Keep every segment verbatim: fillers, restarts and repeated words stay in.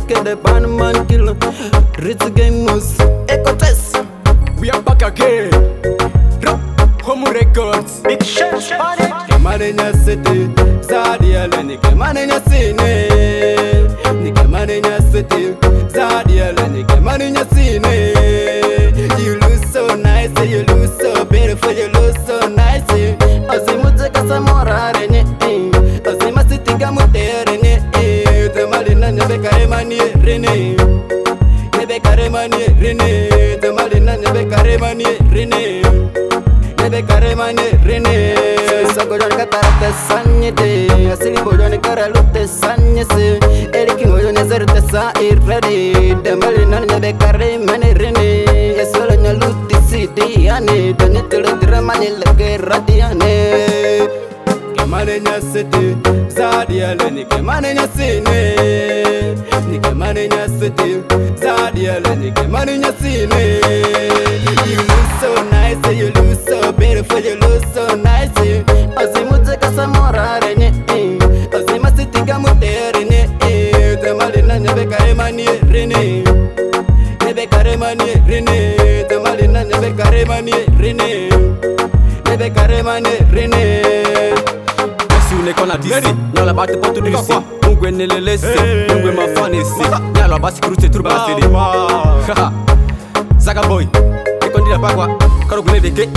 get the man killer. Ritz game moves. Echo test. We are back again. Home Records. Big Chef Party. Kemanenya city. Zadia leni kemanenya cine. Ni kemanenya city. Zadia leni kemanenya cine. You look so nice, you look so beautiful, you look so nice. Azimute kasamora rene. Azima city gamutere rene. Temalina nyebekare mani rene. Nyebekare mani rene. Temalina nyebekare mani rene. Nyebekare mani rene. Sagojan katarate sanyete. Asili bojone karalute sanyese. Eliki bojone zerte sa irready. Temalina nyebekare mani rene. Yesolo nyaluti sidi ane. Donitele dramani leke radiane. Kemanenya city, Zadia leni kemanenya cine. Ni kemanenya city, Zadia leni kemanenya cine. You look so nice, you look so beautiful, you look so nice. Azimute kasamora rene, azima city gamute rene. Temalina nyebekare mani rene, nyebekare mani rene. Temalina nyebekare mani rene, nyebekare mani rene. Sune kona disi, nyala bate potu disi. Mungwe nelelesi, mungwe mafanisi. Nyala basi kurute turba siri. Haha, Zaga boy, ekondira bagwa, karo gune deke.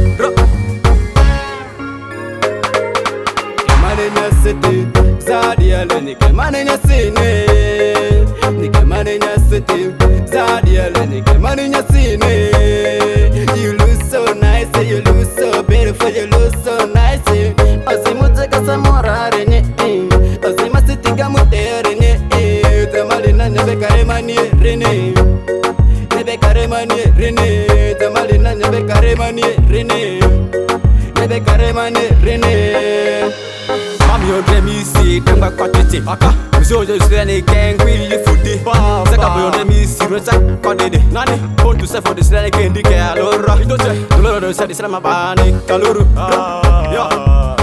Kemanenya city, Zadia leni kemanenya cine. Ni kemanenya city, Zadia leni kemanenya cine. You look so nice, you look so beautiful, you look so nice. Azimute kasamora rene, azima city gamute rene. Temalina nyebekare mani rene, nyebekare mani rene. Temalina nyebekare mani rene, nyebekare mani rene. Mami yondre misi, tengba kwa tete. Aka, mzojo zilene kengwi lifuti. Saka boy yondre misi, rocha kwa dede. Nani, born to serve for the silene kendi ke alora. Doloro do sadi silama bani kaluru. Yeah.